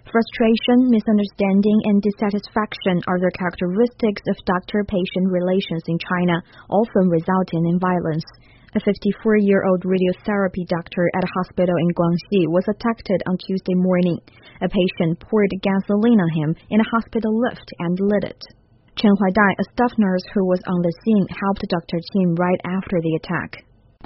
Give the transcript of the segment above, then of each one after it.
Frustration, misunderstanding, and dissatisfaction are the characteristics of doctor-patient relations in China, often resulting in violence. A 54-year-old radiotherapy doctor at a hospital in Guangxi was attacked on Tuesday morning. A patient poured gasoline on him in a hospital lift and lit it. Chen Huaidai, a staff nurse who was on the scene, helped Dr. Qin right after the attack.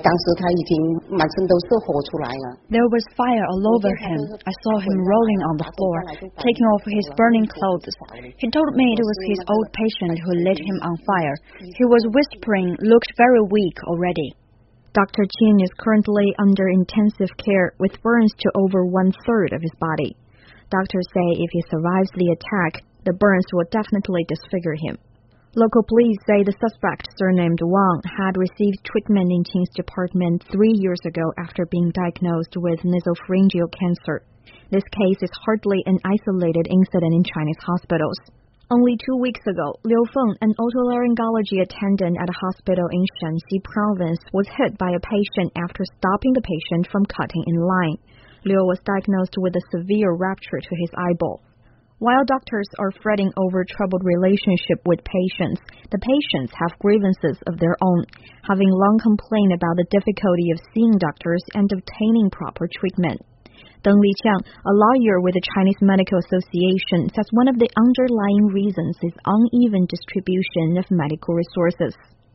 There was fire all over him. I saw him rolling on the floor, taking off his burning clothes. He told me it was his old patient who lit him on fire. He was whispering, looked very weak already. Dr. Qin is currently under intensive care with burns to over 1/3 of his body. Doctors say if he survives the attack, the burns will definitely disfigure him. Local police say the suspect, surnamed Wang, had received treatment in Qin's department 3 years ago after being diagnosed with nasopharyngeal cancer. This case is hardly an isolated incident in Chinese hospitals. Only 2 weeks ago, Liu Feng, an otolaryngology attendant at a hospital in Shanxi province, was hit by a patient after stopping the patient from cutting in line. Liu was diagnosed with a severe rupture to his eyeball. While doctors are fretting over troubled relationship with patients, the patients have grievances of their own, having long complained about the difficulty of seeing doctors and obtaining proper treatment. Deng Liqiang, a lawyer with the Chinese Medical Association, says one of the underlying reasons is uneven distribution of medical resources.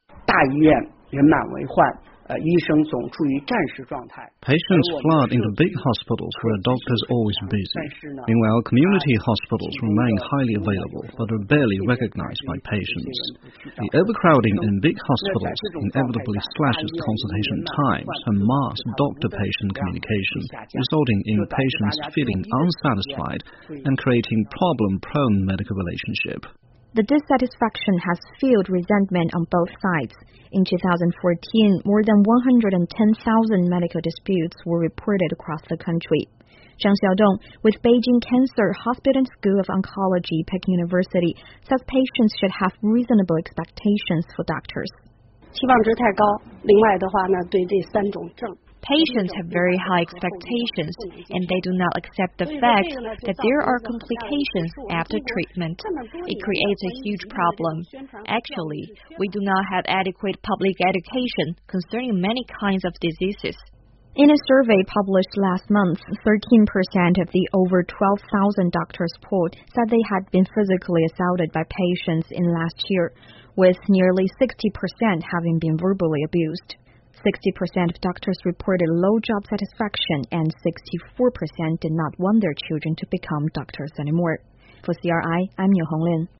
Patients flood into big hospitals where doctors are always busy. Meanwhile, community hospitals remain highly available but are barely recognized by patients. The overcrowding in big hospitals inevitably slashes consultation times and masks doctor-patient communication, resulting in patients feeling unsatisfied and creating problem-prone medical relationship. The dissatisfaction has fueled resentment on both sides. In 2014, more than 110,000 medical disputes were reported across the country. Zhang Xiaodong, with Beijing Cancer Hospital and School of Oncology, Peking University, says patients should have reasonable expectations for doctors. Patients have very high expectations, and they do not accept the fact that there are complications after treatment. It creates a huge problem. Actually, we do not have adequate public education concerning many kinds of diseases. In a survey published last month, 13% of the over 12,000 doctors polled said they had been physically assaulted by patients in last year, with nearly 60% having been verbally abused. 60% of doctors reported low job satisfaction, and 64% did not want their children to become doctors anymore. For CRI, I'm Niu Honglin.